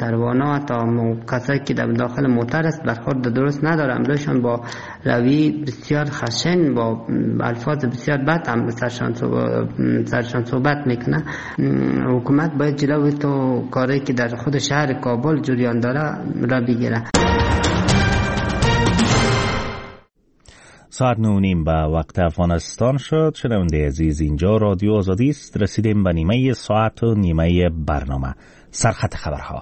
کاروانا تا کسایی که در داخل موتر است برخورد درست نداره. امروزشان با روی بسیار خشن با الفاظ بسیار بد هم سرشان صحبت میکنه. حکومت باید جلوی تو کاری که در خود شهر کابل جریان داره را بگیره. ساعت 9:30 به وقت افغانستان شد. شنونده عزیز، اینجا رادیو آزادی است. رسیدیم به نیمه ساعت و نیمه برنامه. سرخط خبرها.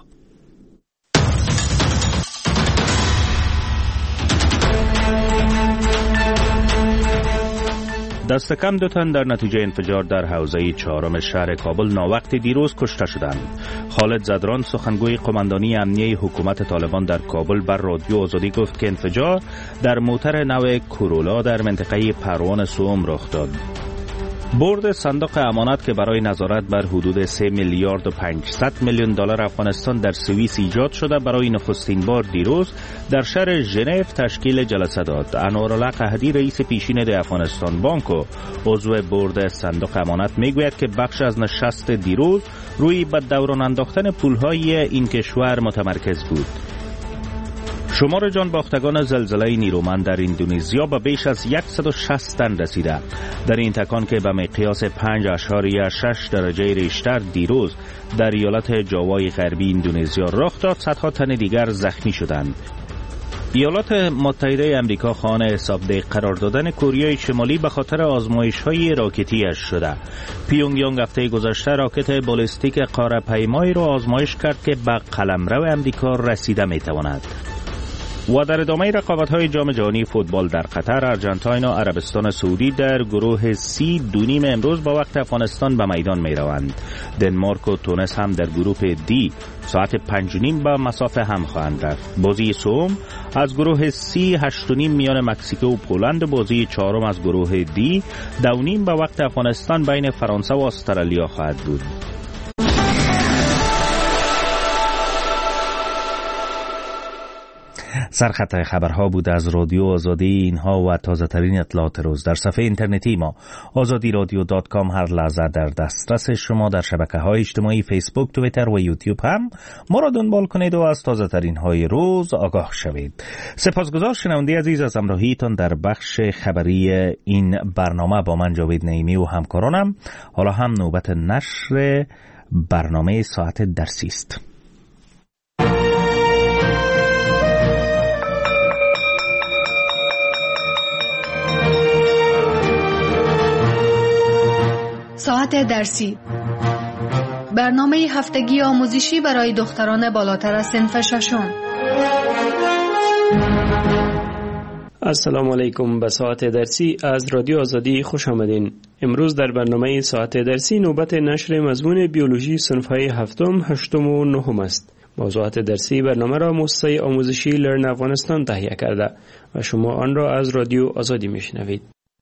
دست کم 2 تن در نتیجه انفجار در حوزه 4 شهر کابل ناوقت دیروز کشته شدند. خالد زدران، سخنگوی قماندانی امنیه حکومت طالبان در کابل، بر رادیو آزادی گفت که انفجار در موتر نو کورولا در منطقه پروان سوم رخ داد. بورد صندوق امانت که برای نظارت بر حدود 3 میلیارد و 500 میلیون دلار افغانستان در سوئیس ایجاد شده، برای نخستین بار دیروز در شهر ژنو تشکیل جلسه داد. انوارالله قحطی، رئیس پیشین د افغانستان بانک و عضو بورد صندوق امانت، میگوید که بخش از نشست دیروز روی به دوران انداختن پولهای این کشور متمرکز بود. شمار جان باختگان زلزله نیرومند در اندونزیا به بیش از 160 تن رسیده. در این تکان که به مقیاس 5.6 درجه ریشتر دیروز در ایالت جاوای غربی اندونزیا رخ داد، صدها تن دیگر زخمی شدند. ایالات متحده امریکا خواهان حسابدهی قرار دادن کره شمالی به خاطر آزمایش‌های راکتی‌اش شده. پیونگیانگ هفته گذشته راکت بالستیک قاره‌پیمایی را آزمایش کرد که به قلمرو امریکا رسیده می‌تواند. و در ادامه رقابت‌های جام جهانی فوتبال در قطر، ارژانتین و عربستان سعودی در گروه C 2:30 امروز با وقت افغانستان به میدان می‌روند. دنمارک و تونس هم در گروه D ساعت 5:30 به مسافه هم خواهند رفت. بازی سوم از گروه C 8:30 میان مکزیک و پولند و بازی چهارم از گروه D 2:30 به وقت افغانستان بین فرانسه و استرالیا خواهد بود. سرخط خبرها بود از رادیو آزادی. اینها و تازه ترین اطلاعات روز در صفحه اینترنتی ما azadiradio.com هر لحظه در دسترس شما. در شبکه‌های اجتماعی فیسبوک، توییتر و یوتیوب هم ما را دنبال کنید و از تازه ترین های روز آگاه شوید. سپاسگزار شنونده عزیز از همراهیتان در بخش خبری این برنامه. با من جاوید نعیمی و همکارانم. حالا هم نوبت نشر برنامه ساعت درسی است. ساعت درسی، برنامه هفتگی آموزشی برای دختران بالاتر از صنف ششم. السلام علیکم. به ساعت درسی از رادیو آزادی خوش آمدین. امروز در برنامه ساعت درسی نوبت نشر مضمون بیولوژی صنف‌های هفتم، هشتم و نهم است. موضوعات درسی برنامه را مؤسسه آموزشی لرن افغانستان تهیه کرده و شما آن را از رادیو آزادی میشنوید.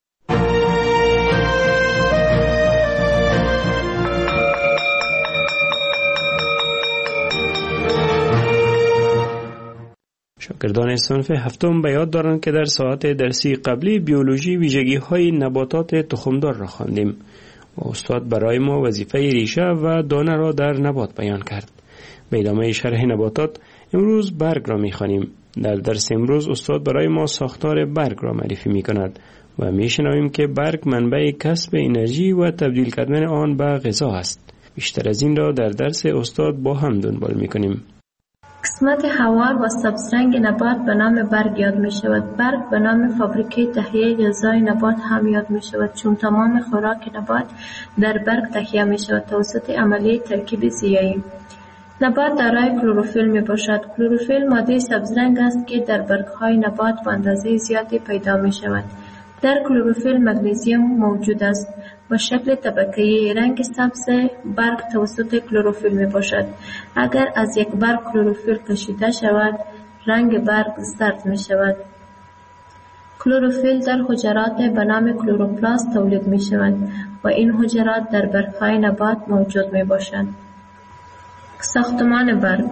شاگردان صنف هفتم به یاد دارند که در ساعت درسی قبلی بیولوژی ویژگی‌های نباتات تخمدار را خواندیم و استاد برای ما وظیفه ریشه و دانه را در نبات بیان کرد. به ادامه شرح نباتات امروز برگ را می‌خوانیم. در درس امروز استاد برای ما ساختار برگ را معرفی می‌کند و می‌شنویم که برگ منبع کسب انرژی و تبدیل کردن آن به غذا است. بیشتر از این را در درس استاد با هم دنبال می‌کنیم. قسمت هوار و سبزرنگ نبات به نام برگ یاد می شود. برگ به نام فابریکه تهیه غذای نبات هم یاد می شود، چون تمام خوراک نبات در برگ تهیه می شود توسط عملیه ترکیب ضیایی. نبات دارای کلروفیل می باشد. کلروفیل ماده سبزرنگ است که در برگ‌های نبات به اندازه زیادی پیدا می شود. در کلروفیل مگنیزیم موجود است و شکل طبقه‌ای رنگ سبز برگ توسط کلروفیل می باشد. اگر از یک برگ کلروفیل کشیده شود، رنگ برگ زرد می شود. کلروفیل در حجرات به نام کلوروپلاست تولید می شود و این حجرات در برگ‌های نبات موجود می باشند. ساختمان برگ.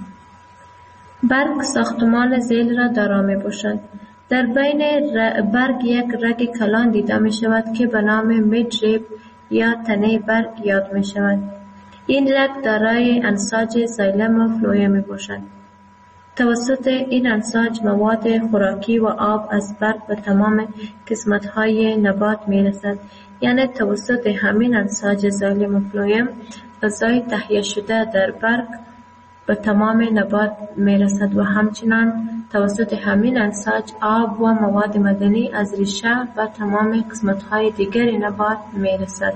برگ ساختمان ذیل را دارا می باشد. در بین برگ یک رگ کلان دیده می شود که به نام میدریب یا تنه برگ یاد می شود. این رگ دارای انساج زایلم و فلویم می باشد. توسط این انساج مواد خوراکی و آب از برگ به تمام قسمت‌های نبات می رسد. یعنی توسط همین انساج زایلم و فلویم غذای تهیه شده در برگ به تمام نبات می رسد و همچنان توسط همین انساج آب و مواد معدنی از ریشه و تمام قسمت‌های دیگر نبات می رسد.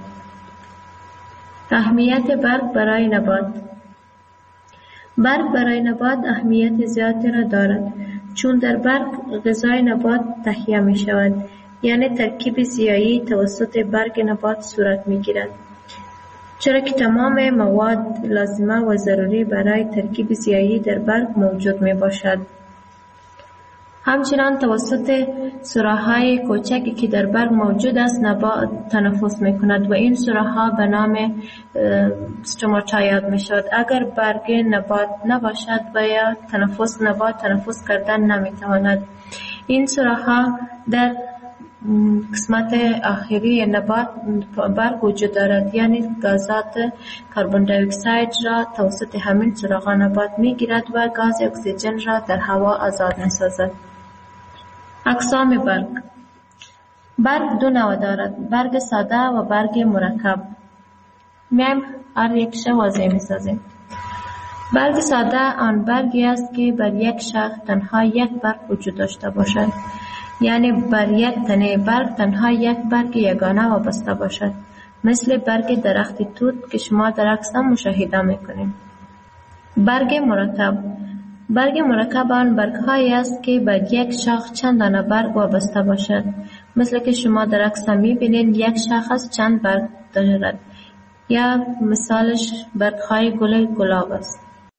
اهمیت برگ برای نبات. برگ برای نبات اهمیت زیادی را دارد، چون در برگ غذای نبات تهیه می شود، یعنی ترکیب زیایی توسط برگ نبات صورت می گیرد، چرا که تمام مواد لازمه و ضروری برای ترکیب زیایی در برگ موجود می باشد. همچنان توسط سوراخ‌های کوچکی که در برگ موجود است نبات تنفس می کند و این سوراخ‌ها به نام استوماتا یاد می شود. اگر برگ نبات نباشد و یا نبات تنفس کردن نمی تواند. این سوراخ‌ها در قسمت آخری نبات برگ وجود دارد، یعنی گازات کربن دی اکساید را توسط همین سوراخ‌ها نبات می گیرد و گاز اکسیژن را در هوا آزاد می سازد. اقسام برگ. برگ دو نوع دارد، برگ ساده و برگ مرکب. میایم هر یکش واضح می سازیم. برگ ساده آن برگی است که بر یک شاخ تنها یک برگ وجود داشته باشد، یعنی بر یک تنه برگ تنها یک برگ یگانه وابسته باشد، مثل برگ درخت توت که شما در عکس مشاهده میکنید. برگ مرکب. برگ مرکب آن برگ‌هایی است که بر یک شاخ چند دانه برگ وابسته باشد، مثل که شما در عکس می‌بینید یک شاخص چند برگ دارد، یا مثالش برگ‌های گل گلاب است.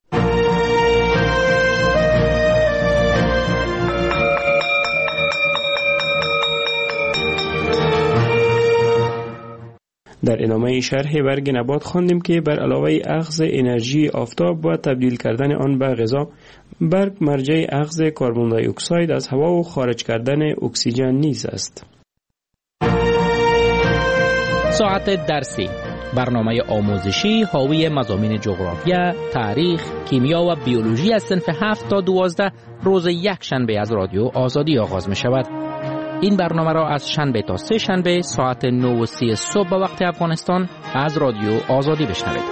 در ادامه شرح برگ نبات خواندیم که بر علاوه اخذ انرژی آفتاب و تبدیل کردن آن به غذا، برگ مرجع اخذ کربن دی اکساید از هوا و خارج کردن اکسیژن نیز است. ساعت درسی، برنامه آموزشی حاوی مضامین جغرافیا، تاریخ، کیمیا و بیولوژی از صنف 7 تا 12 روز یک شنبه از رادیو آزادی آغاز می شود. این برنامه را از شنبه تا سه شنبه ساعت 9:30 صبح به وقت افغانستان از رادیو آزادی بشنوید.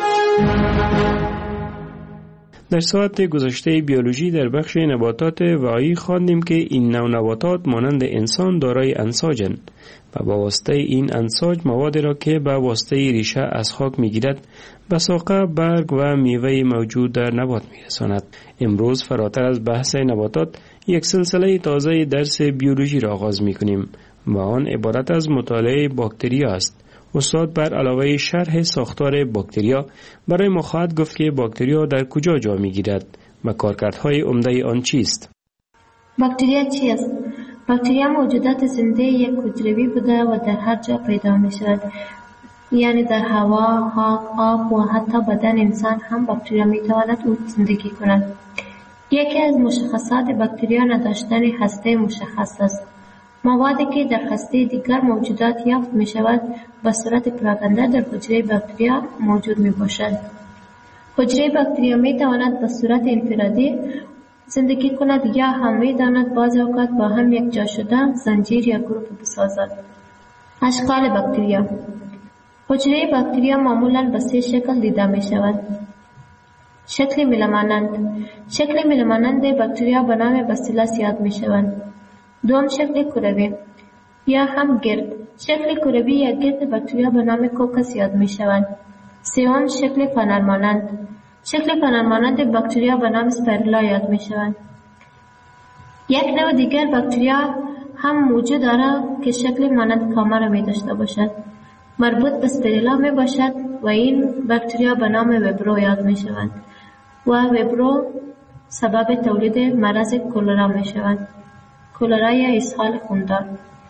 در ساعت گذشته بیولوژی در بخش نباتات واعی خواندیم که این نوع نباتات مانند انسان دارای انساجند و با واسطه این انساج مواد را که به واسطه ریشه از خاک میگیرد به ساقه برگ و میوه موجود در نبات میرساند. امروز فراتر از بحث نباتات یک سلسله تازه درس بیولوژی را آغاز میکنیم و آن عبارت از مطالعه باکتریا است. استاد بر علاوه شرح ساختار باکتریا برای ما خواهد گفت که باکتریا در کجا جا میگیرد و کارکردهای عمده آن چیست. باکتریا چیست؟ باکتریا موجودات زنده یک حجروی بوده و در هر جا پیدا می شود، یعنی در هوا، خاک، آب و حتی بدن انسان هم باکتریا می تواند زندگی کند. یکی از مشخصات باکتریا نداشتن هسته مشخص است. موادی که در هسته دیگر موجودات یافت می شود به صورت پراکنده در حجره باکتریا موجود می باشد. حجره باکتریا می تواند به صورت انفرادی زندگی کند یا هم می تواند بعضی اوقات با هم یک جا شده زنجیر یا گروپ بسازد. اشکال باکتریا. حجره باکتریا معمولا به سه شکل دیده می شود. شکل میله‌مانند. شکل میله‌مانند باکتریا به نام باسیلس یاد می شوند. دوم شکل کروی یا هم گرد. شکل کروی یا گرد باکتریا به نام کوکس یاد می شوند. سوم شکل فنر مانند. شکل فنر مانند باکتریا به نام اسپیرولا یاد می شوند. یک نوع دیگر باکتریا هم موجود دارد که شکل مانند کامه می داشته باشد. مربوط به اسپیرولا می باشد و این باکتریا به نام ویبرو یاد می شوند و ویبرو سبب تولید مرض کولرا می شوند. کولرا یا اسهال خوندار.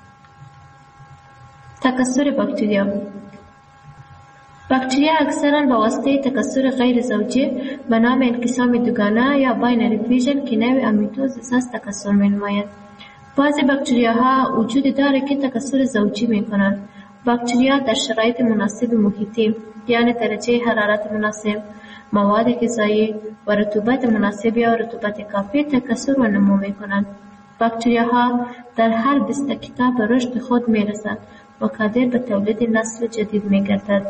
تکثر باکتریا. باکتریا اکثرا با واسطه تکثر غیر زوجی به نام انقسام دوگانه یا باینری فیوژن که نوع امیتوز اساس تکثر می نماید. بعضی باکتریاها وجود داره که تکثر زوجی می کنند باکتریا در شرایط مناسب محیطی یعنی درجه حرارت مناسب، مواد غذایی و رطوبت مناسب یا رطوبت کافی تکثر و نمو می‌کنند. باکتریاها در هر 20 دقیقه به رشد خود می‌رسند و قادر به تولید نسل جدید می‌گردد.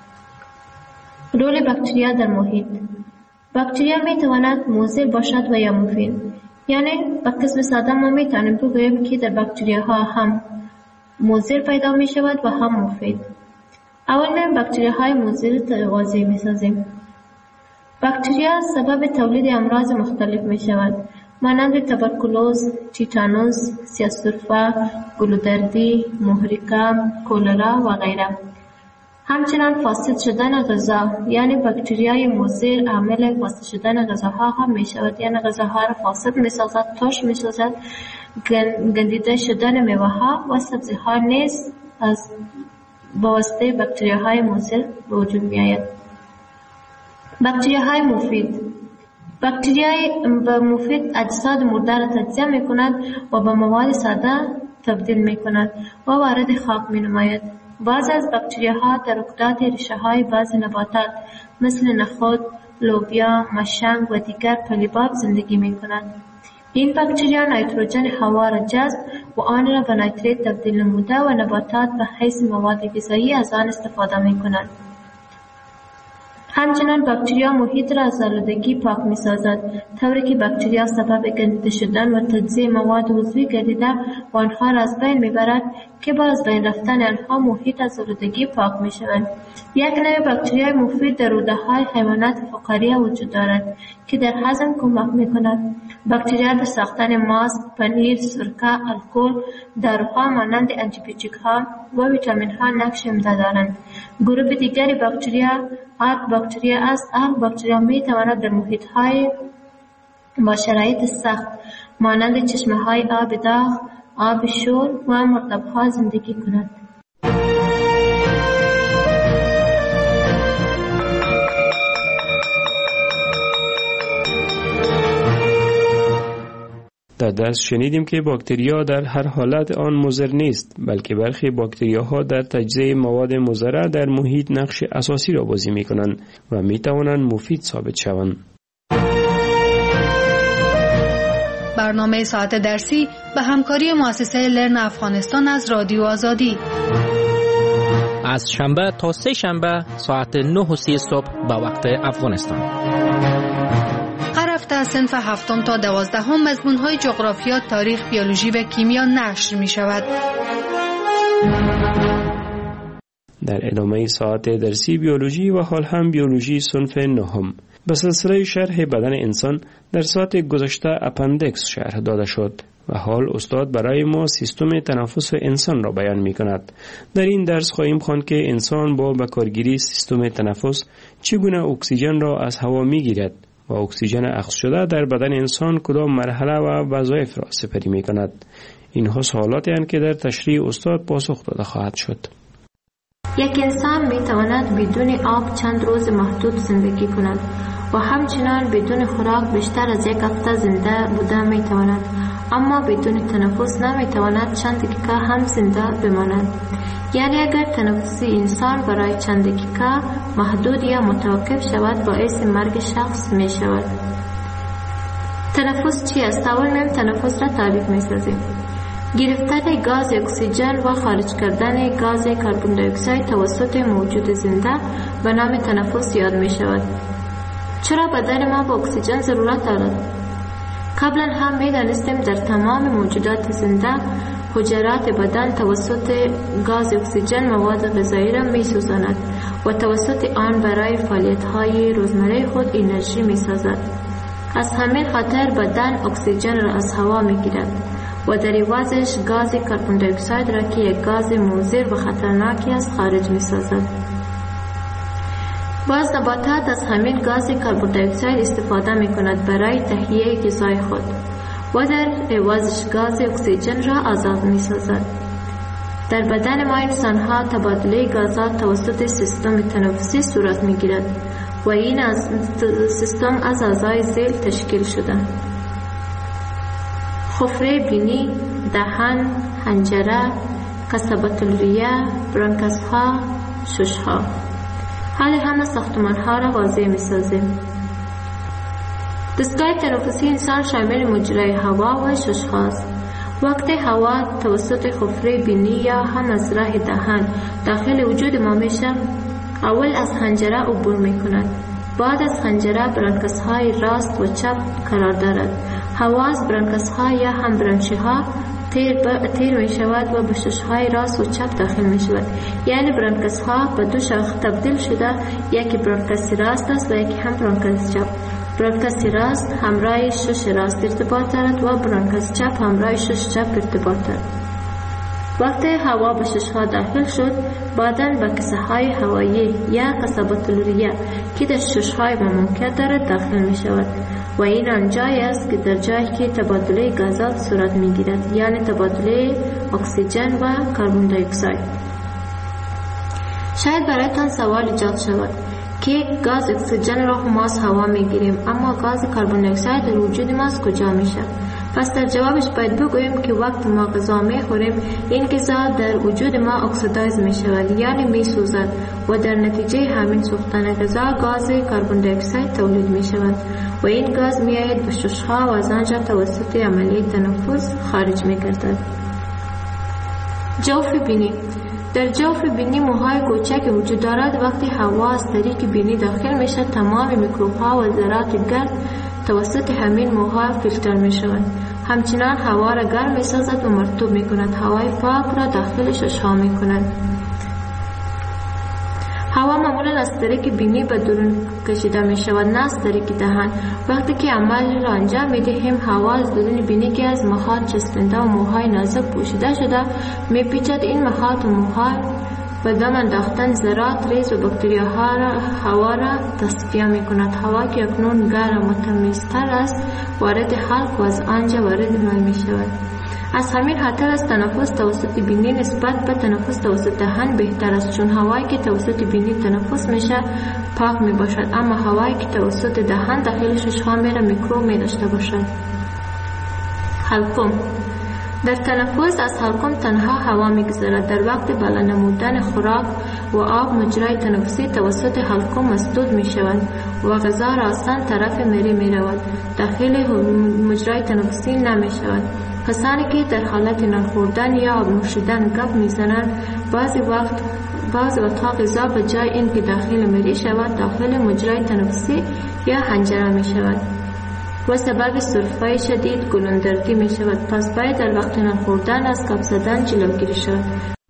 رول باکتریا در محیط. باکتریا می‌تواند مضر باشد و یا مفید. یعنی به قسم ساده ما می‌توانیم بگوییم که در باکتریاها هم مضر پیدا می‌شود و هم مفید. اول ما باکتریاهای مضر واضح می‌سازیم. باکتریا سبب تولید امراض مختلف می‌شود، مانند تبرکلوز، تیتانوس، سیاه‌سرفه، گلودردی، محرقه، کولرا و غیره. همچنان فاسد شدن غذا، یعنی باکتریای مضر عامل فاسد شدن غذاها هم می‌شود، یعنی غذاها را فاسد می‌سازد، ترش می‌سازد. گندیده شدن میوه‌ها و سبزی‌ها نیز از واسطه باکتریاهای مضر به وجود می‌آید. باکتریاهای مفید. باکتریای مفید اجساد مرده را تجزیه می‌کند و به مواد ساده تبدیل می‌کند و وارد خاک می‌نماید. بعضی از باکتریاها در رکدات ریشه‌های بعضی نباتات مثل نخود، لوبیا، مشنگ و دیگر پلیباب زندگی می‌کنند. این باکتریا نیتروژن هوا را جذب و آن را به نیتریت تبدیل نموده و نباتات به حیث مواد غذایی از آن استفاده می‌کنند. همچنان باکتریا محیط را از آلودگی پاک می‌سازد، طوری که باکتریا سبب گندیده شدن و تجزیه مواد عضوی گردیده و آنها را از بین می‌برد که با از بین رفتن آنها محیط از آلودگی پاک می‌شوند. یک نوع باکتریای مفید در روده‌های حیوانات فقاریه وجود دارد که در هضم کمک می‌کند. باکتریا در ساختن ماست، پنیر، سرکه، الکل، داروها مانند آنتی‌بیوتیک‌ها و ویتامین‌ها نقش عمده دارند. گروه دیگری باکتریا آرک باکتریا است. آرک باکتریا می‌تواند در محیط‌های با شرایط سخت مانند چشمه‌های آب داغ، آب شور و مرطوب‌ها زندگی کند. در درس شنیدیم که باکتریا در هر حالت آن مضر نیست، بلکه برخی باکتریاها در تجزیه مواد مضره در محیط نقش اساسی را بازی می کنند و می توانند مفید ثابت شوند. برنامه ساعت درسی به همکاری مؤسسه لرن افغانستان از رادیو آزادی. از شنبه تا سه شنبه ساعت 9:30 صبح به وقت افغانستان. هر هفته از صنف 7 تا 12 مضمون‌های جغرافیا، تاریخ، بیولوژی و کیمیا نشر می‌شود. در ادامه ساعت درسی بیولوژی و حال هم بیولوژی صنف 9 به سلسله شرح بدن انسان در ساعت گذشته اپندکس شرح داده شد و حال استاد برای ما سیستم تنفس انسان را بیان می کند. در این درس خواهیم خواند که انسان با بکارگیری سیستم تنفس چگونه اکسیژن را از هوا می گیرد و اکسیژن اخذ شده در بدن انسان کدام مرحله و وظایف را سپری می کند. اینها سوالاتی هستند که در تشریح استاد پاسخ داده خواهد شد. یک انسان می تواند بدون آب چند روز محدود زندگی کند و همچنان بدون خوراک بیشتر از یک هفته زنده بوده می تواند، اما بدون تنفس نمی تواند چند دقیقه هم زنده بماند. یعنی اگر تنفس انسان برای چند دقیقه محدود یا متوقف شود باعث مرگ شخص می شود. تنفس چی است؟ اول میم تنفس را تعریف می سازیم. گرفتن گاز اکسیژن و خارج کردن گاز کربن دی اکساید توسط موجود زنده به نام تنفس یاد می شود. چرا بدن ما به اکسیژن ضرورت دارد؟ قبلا هم می دانستیم در تمام موجودات زنده حجرات بدن توسط گاز اکسیژن مواد غذایی را می سوزاند و توسط آن برای فعالیت های روزمره خود انرژی می سازد. از همین خاطر بدن اکسیژن را از هوا می گیرد و در عوضش گاز کربن دی اکساید را که یک گاز مضر و خطرناکی است خارج می سازد. بعض نباتات از همین گاز کربن دی اکساید استفاده می کند برای تهیه غذای خود و در عوضش گاز اکسیژن را آزاد می سازد. در بدن ما انسان ها تبادله گازات توسط سیستم تنفسی صورت می گیرد و این سیستم از اعضای ذیل تشکیل شده: خفره بینی، دهان، حنجره، قصبة الریه، برانکس ها، شش ها. حال همه ساختمان ها را واضح می سازیم. دستگاه تنفسی انسان شامل مجرای هوا و شش هاست. وقتی هوا توسط حفره بینی یا هم از راه دهان داخل وجود ما میشه، اول از حنجره عبور میکند. بعد از حنجره برانکس های راست و چپ قرار دارد. هوا از برانکس ها یا هم برانچه ها تیر می شود و به شش های راست و چپ داخل می شود. یعنی برانکس ها به دو شاخه تبدیل شده، یکی برانکس راست است و یکی هم برانکس چپ. برانکس راست همراه شش راست ارتباط دارد و برانکس چپ همراه شش چپ ارتباط دارد. وقتی هوا به شش ها داخل شد، بعداً به کسه های هوایی یا قصبة الریه که در شش های ممکن دارد داخل می شود و این آنجایی است که در جایی که تبادله گازات صورت می گیرد، یعنی تبادله اکسیژن و کربن دی اکساید. شاید برایتان سوال ایجاد شود که گاز اکسیژن را ما از هوا می گیریم، اما گاز کربن دی اکساید در وجود ما از کجا میشه؟ پس در جوابش باید بگوییم که وقت ما غذا می خوریم، این غذا در وجود ما اکسیدایز می شود، یعنی می سوزد و در نتیجه همین سوختن غذا گاز کربن دی اکساید تولید می شود و این گاز می آید به ششها و از آنجا توسط عملیه تنفس خارج می گردد. جوف بینی. در جوف بینی موهای کوچک وجود دارد. وقتی هوا از طریق بینی داخل می شود، تمام میکروب ها و ذرات گرد توسط همین موها فیلتر می شوند. همچنان هوا را گرم می سازد و مرطوب می کند. هوای پاک را داخل ششها می کند. هوا معمولا از طریق بینی به درون کشیده می شود، نه از طریق دهان. وقتی که عمل را انجام می دهیم، هوا از درون بینی که از مخاط چسبنده و موهای نازک پوشیده شده می پیچد. این مخاط و موهای و دم انداختن ذرات ریز و باکتریاها را هوا را تصفیه می کند. هوا که اکنون گرم و تمیزتر است وارد حلق و از آنجا وارد مای می شود. از همین خاطر است تنفس توسط بینی نسبت به تنفس توسط دهان بهتر است، چون هوایی که توسط بینی تنفس میشه پاک می باشد، اما هوایی که توسط دهان داخل ششها میره میکروب می داشته باشد. حلقوم. در تنفس از حلقوم تنها هوا میگذرد. در وقت بالا نمودن خوراک و آب مجرای تنفسی توسط حلقوم مسدود می شود و غذا را آسان طرف میری می رود، داخل مجرای تنفسی نمی شود. کسانی که در حالت نان خوردن یا آب نوشیدن گپ میزنند، بعضی وقتها غذا به جای این که داخل میری شود داخل مجرای تنفسی یا حنجره می شود و سبب سرفه شدید گلوندردی می شود. پس باید در وقت نان خوردن از گپ زدن جلوگیری شود.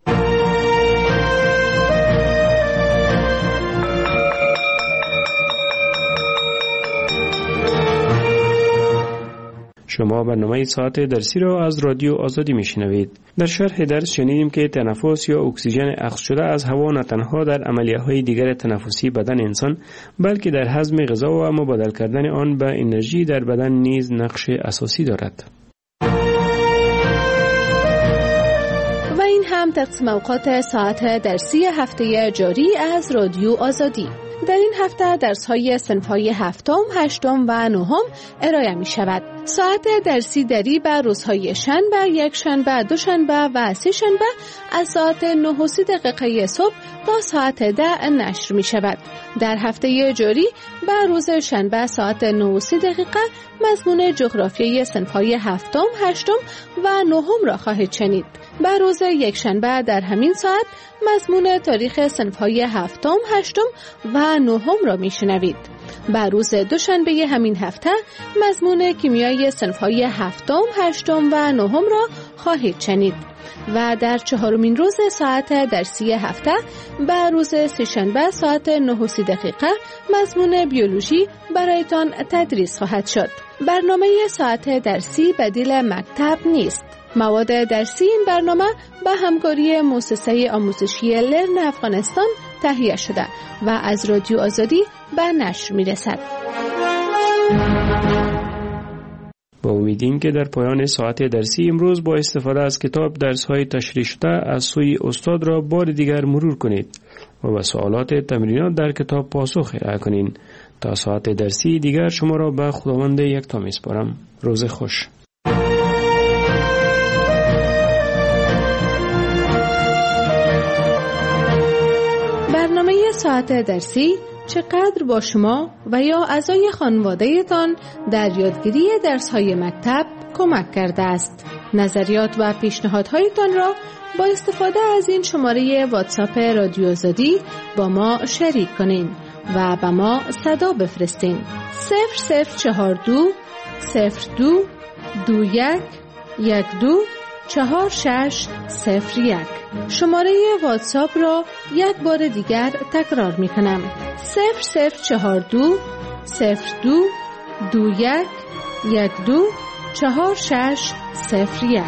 شما برنامه ساعت درسی را از رادیو آزادی میشنوید. در شرح درس شنیدیم که تنفس یا اکسیژن اخذ شده از هوا نه تنها در عملیه‌های دیگر تنفسی بدن انسان، بلکه در هضم غذا و مبادله کردن آن به انرژی در بدن نیز نقش اساسی دارد. و این هم تقسیم اوقات ساعت درسی هفته جاری از رادیو آزادی. در این هفته درس‌های صنف‌های هفتم، هشتم و نهم ارائه می‌شود. ساعت درسی دری بر روزهای شنبه، یک شنبه، دوشنبه و سه شنبه از ساعت 9:30 صبح تا ساعت 10 نشر می‌شود. در هفته جاری بر روز شنبه ساعت 9:30 مضمون جغرافیای صنف‌های هفتم، هشتم و نهم را خواهید شنید. بر روز یک شنبه در همین ساعت مضمون تاریخ صنف‌های هفتم، هشتم و نهم را میشنوید. بر روز دوشنبه همین هفته مضمون کیمیای صنف‌های هفتم، هشتم و نهم را خواهید شنید. و در چهارمین روز ساعت درسی هفته بر روز سه‌شنبه ساعت 9:30 مضمون بیولوژی برایتان تدریس خواهد شد. برنامه ساعت درسی بدیل مکتب نیست. مواد درسی این برنامه به همکاری مؤسسه آموزشی لرن افغانستان تهیه شده و از رادیو آزادی به نشر میرسد. با امیدیم که در پایان ساعت درسی امروز با استفاده از کتاب درس‌های تشریح شده از سوی استاد را بار دیگر مرور کنید و به سوالات تمرینات در کتاب پاسخ ارائه کنید. تا ساعت درسی دیگر شما را به خداوند یکتا می‌سپارم. روز خوش. برنامه ساعت درسی چقدر با شما و یا اعضای خانواده‌تان در یادگیری درس‌های مکتب کمک کرده است. نظریات و پیشنهادهایتان را با استفاده از این شماره واتساپ رادیو آزادی با ما شریک کنین و به ما صدا بفرستین. 0042 02 21 12 4601. شماره واتساپ را یک بار دیگر تکرار می کنم. 0042 02 21 12 4601.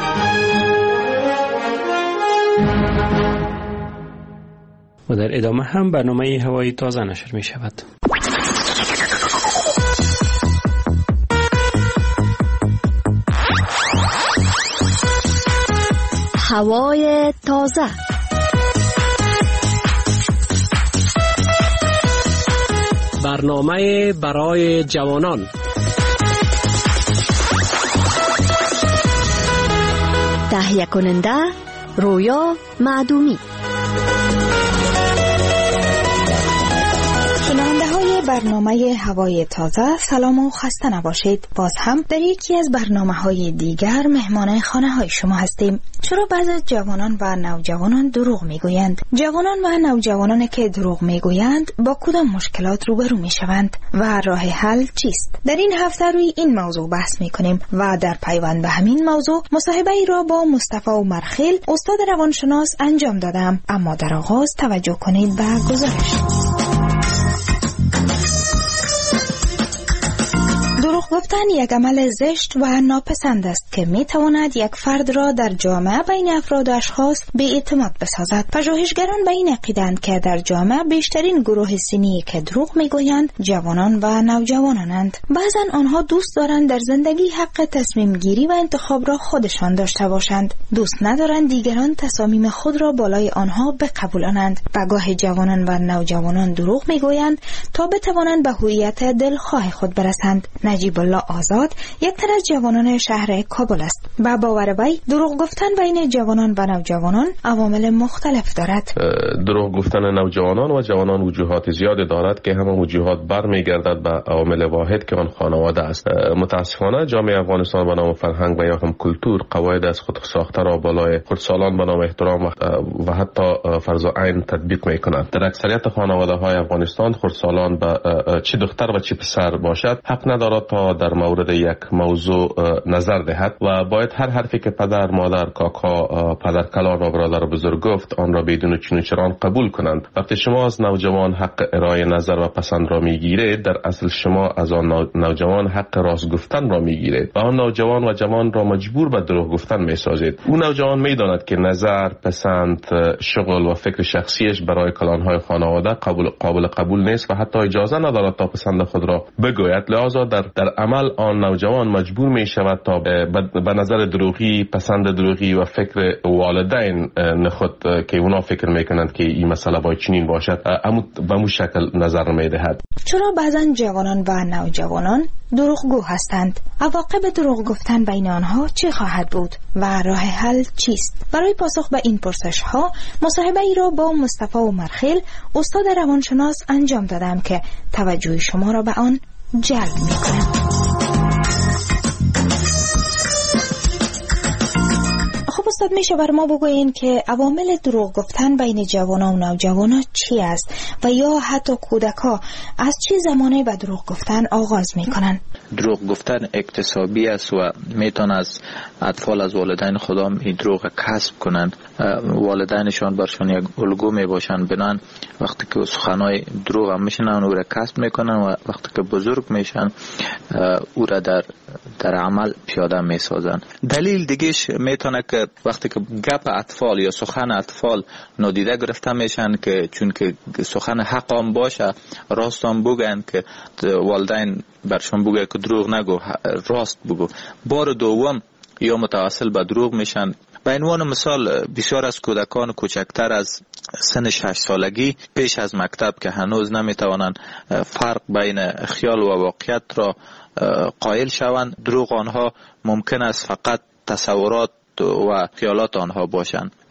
و در ادامه هم برنامه هوای تازه نشر می شود. هوای تازه. برنامه برای جوانان. تهیه کننده رویا معدومی. برنامه هوای تازه، سلام و خسته نباشید. باز هم در یکی از برنامه‌های دیگر مهمان خانه های شما هستیم. چرا بعضی جوانان و نوجوانان دروغ میگویند؟ جوانان و نوجوانانی که دروغ میگویند با کدام مشکلات روبرو میشوند و راه حل چیست؟ در این هفته روی این موضوع بحث میکنیم و در پیوند به همین موضوع مصاحبه ای را با مصطفی عمرخیل، استاد روانشناس انجام دادم. اما در آغاز توجه کنید به گزارش. دروغ گفتن یک عمل زشت و ناپسند است که می تواند یک فرد را در جامعه بین افراد و اشخاص بی اعتماد بسازد. پژوهشگران به این عقیدند که در جامعه بیشترین گروه سنی که دروغ می گویند جوانان و نوجوانانند. بعضا آنها دوست دارند در زندگی حق تصمیم گیری و انتخاب را خودشان داشته باشند. دوست ندارند دیگران تصامیم خود را بالای آنها بقبولانند. و گاه جوانان و نوجوانان دروغ می گویند تا بتوانند به هویت دلخواه خود برسند. نجیب الله آزاد یک تن از جوانان شهر کابل است. با باور وی دروغ گفتن بین جوانان و نوجوانان عوامل مختلف دارد. دروغ گفتن نوجوانان و جوانان وجوهات زیادی دارد که همه وجوهات برمیگردد به عامل واحد که آن خانواده است. متاسفانه جامعه افغانستان به نام فرهنگ و یا هم کلتور قواعد از خود ساخته را بالای خردسالان به نام احترام و حتی فرض عین تطبیق میکنند. در اکثریت خانواده های افغانستان خردسالان به چه دختر و چه پسر باشد حق ندارد تا در مورد یک موضوع نظر دهد و باید هر حرفی که پدر، مادر، کاکا، پدرکلان و برادر بزرگ گفت آن را بدون چون و چرا قبول کنند. وقتی شما از نوجوان حق ارائه نظر و پسند را میگیرید، در اصل شما از آن نوجوان حق راست گفتن را میگیرید و آن نوجوان و جوان را مجبور به دروغ گفتن میسازید. اون نوجوان میداند که نظر، پسند، شغل و فکر شخصیش برای کلانهای خانواده قابل قبول نیست و حتی اجازه ندارد تا پسند خود را بگوید. لذا در عمل آن نوجوان مجبور می شود تا به نظر دروغی، پسند دروغی و فکر والدین نخود که اونا فکر میکنند که این مسئله باید چنین باشد به مو شکل نظر می دهد. چرا بعضا جوانان و نوجوانان دروغگو هستند؟ عواقب دروغ گفتن بین آنها چه خواهد بود و راه حل چیست؟ برای پاسخ به این پرسش ها مصاحبه ای را با مصطفی عمرخیل، استاد روانشناس انجام دادم که توجه شما را به آن جلب میکنم. خب استاد، میشه بر ما بگوین که عوامل دروغ گفتن بین جوانان و نوجوانان چی است و یا حتی کودک‌ها از چه زمانی به دروغ گفتن آغاز میکنن؟ دروغ گفتن اکتسابی است و میتون از اطفال از والدین خودم این دروغ کسب کنن. والدینشان برشان یک الگو میباشن، بنان وقتی که سخنای دروغ هم میشنن او را کسب میکنن و وقتی که بزرگ میشن او را در عمل پیاده میسازن. دلیل دیگهش میتونه که وقتی که گپ اطفال یا سخن اطفال نادیده گرفته میشن که چون که سخن حق هم باشه راست هم بگن که والدین برشان بگه که دروغ نگو، راست بگو. بار دوم یا متواصل به دروغ میشن. به عنوان مثال بسیار از کودکان کوچکتر از سن 6 سالگی پیش از مکتب که هنوز نمیتوانند فرق بین خیال و واقعیت را قائل شوند، دروغ آنها ممکن است فقط تصورات و خیالات آنها باشند.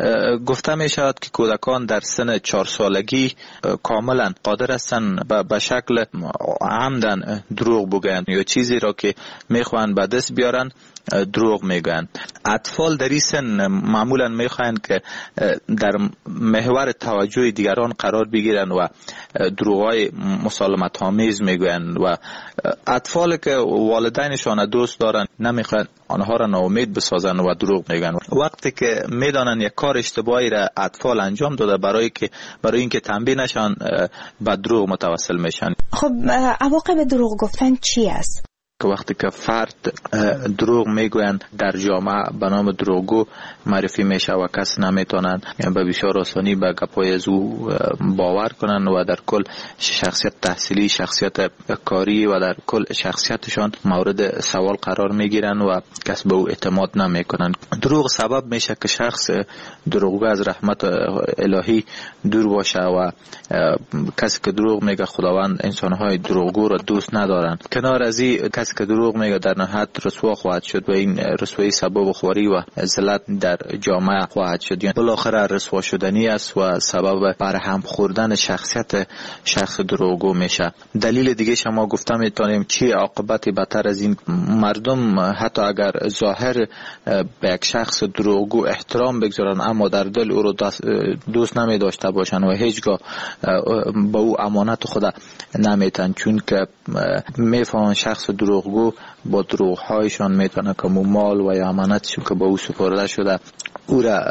گفته می شود که کودکان در سن 4 سالگی کاملا قادر هستند به شکل عمدن دروغ بگویند یا چیزی را که میخوان به دست بیارن دروغ میگن. اطفال در این سن معمولا میخواهند که در محور توجه دیگران قرار بگیرن و دروغای مسالمت آمیز میگویند و اطفال که والدینشان دوست دارن نمیخواهند آنها را ناامید بسازن و دروغ میگن. وقتی که میدانن یک کار اشتباهی را اطفال انجام داده برای اینکه تنبیه نشن به دروغ متوسل میشن. خب عواقب دروغ گفتن چی است؟ که وقتی که فرد دروغ میگویند در جامعه به نام دروغگو معرفی میشه و کس نمیتونن به بسیار آسانی به گپای از او باور کنن و در کل شخصیت تحصیلی، شخصیت کاری و در کل شخصیتشان مورد سوال قرار میگیرن و کس به او اعتماد نمیکنن. دروغ سبب میشه که شخص دروغگو از رحمت الهی دور باشه و کسی که دروغ میگه خداوند انسانهای دروغگو را دوست ندارن. کنار از این کسی که دروغ میگه در نهایت رسوا خواهد شد و این رسوایی سبب خواری و ذلت در جامعه خواهد شد. یعنی بالاخره رسوا شدنی است و سبب برهم خوردن شخصیت شخص دروغگو میشه. دلیل دیگه شما گفته میتونیم چی عاقبتی بدتر از این. مردم حتی اگر ظاهر به یک شخص دروغگو احترام بگذارن اما در دل او رو دوست نمی داشته باشن و هیچگاه با او امانت خود نمیتن، چون که میفهمن شخص دروغگو با دروغهایشان میتونه که مال و یا امانتشون که با او سپرده شده او را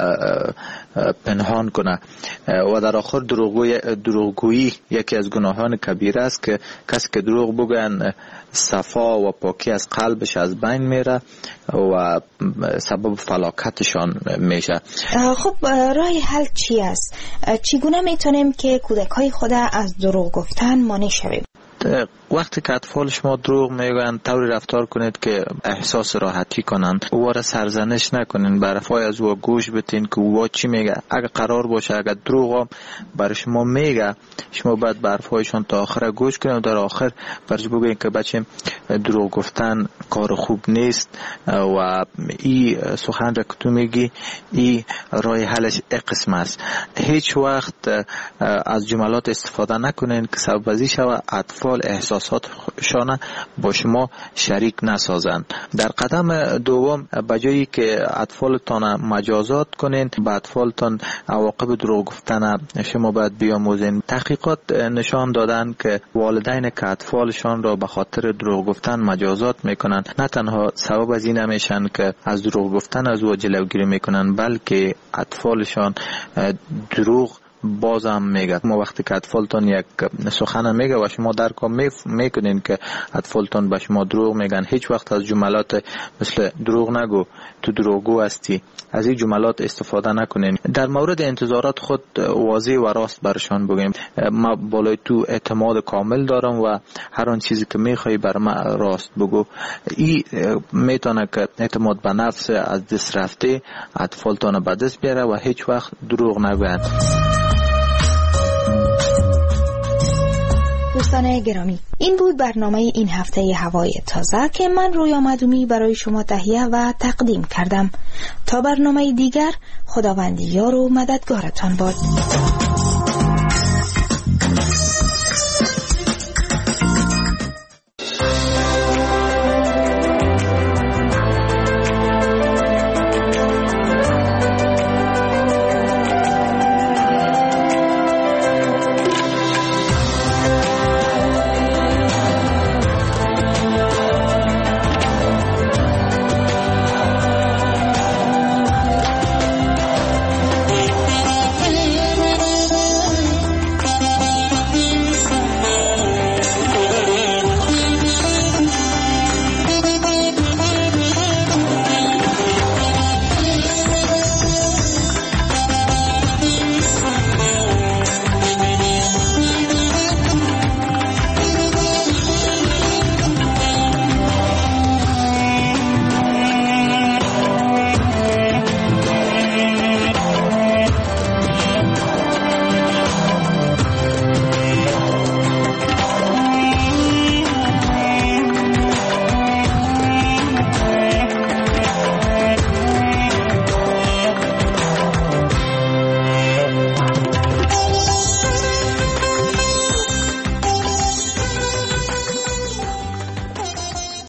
پنهان کنه و در آخر دروغگویی یکی از گناهان کبیره است که کسی که دروغ بگن صفا و پاکی از قلبش از بین میره و سبب فلاکتشان میشه. خب راه حل چی است؟ چگونه میتونیم که کودکای خود از دروغ گفتن مانع شویم؟ وقتی که اطفال شما دروغ میگن طوری رفتار کنید که احساس راحتی کنند، او را سرزنش نکنین، برفای از او گوش بتین که او چی میگه. اگر قرار باشه اگر دروغ برای شما میگه شما باید برفایشان تا آخر گوش کنید و در آخر برش بگوین که بچه دروغ گفتن کار خوب نیست و این سخن را که تو میگی این راه حلش قسم است. هیچ وقت از جملات استفاده نکنین که سبب ازی شود اطفال احساساتشان با شما شریک نسازند. در قدم دوم بجایی که اطفالتان مجازات کنین به اطفالتان عواقب دروغ گفتن شما باید بیاموزین. تحقیقات نشان دادن که والدین که اطفالشان را به خاطر دروغ گفتن مجازات میکنن نه تنها سبب از این نمیشن که از دروغ گفتن از او جلوگیری میکنن بلکه اطفالشان دروغ بازم میگه. ما وقتی که اطفالتون یک سخن میگه و شما درک میکنین که اطفالتون به شما دروغ میگن، هیچ وقت از جملات مثل دروغ نگو تو دروغگو هستی از این جملات استفاده نکنین. در مورد انتظارات خود واضح و راست برشان بگیم. ما بالای تو اعتماد کامل دارم و هر آن چیزی که میخوای بر من راست بگو. این میتونه که اعتماد به نفس از دست رفته اطفالتون به دست بیاره و هیچ وقت دروغ نگویند. دوستان گرامی، این بود برنامه این هفته هوای تازه که من رویا مدومی برای شما تهیه و تقدیم کردم. تا برنامه دیگر، خداوند یار و مددگارتان باد.